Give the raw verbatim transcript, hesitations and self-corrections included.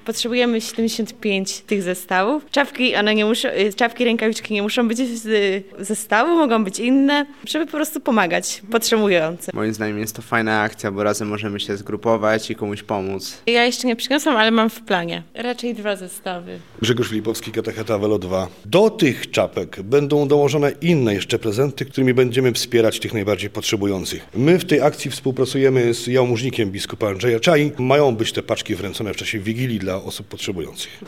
Potrzebujemy siedemdziesiąt pięć tych zestawów. Czapki, one nie muszą, czapki, rękawiczki nie muszą być z zestawu, mogą być inne, żeby po prostu pomagać potrzebującym. Moim zdaniem jest to fajna akcja, bo razem możemy się zgrupować i komuś pomóc. Ja jeszcze nie przyniosłam, ale mam w planie. Raczej dwa zestawy. Grzegorz Filipowski, Katecheta Velo dwa. Do tych czapek będą dołożone inne jeszcze prezenty, którymi będziemy wspierać tych najbardziej potrzebujących. My w tej akcji współpracujemy z jałmużnikiem biskupa Andrzeja Czai. Mają być te paczki wręczone w czasie Wigilii dla osób potrzebujących.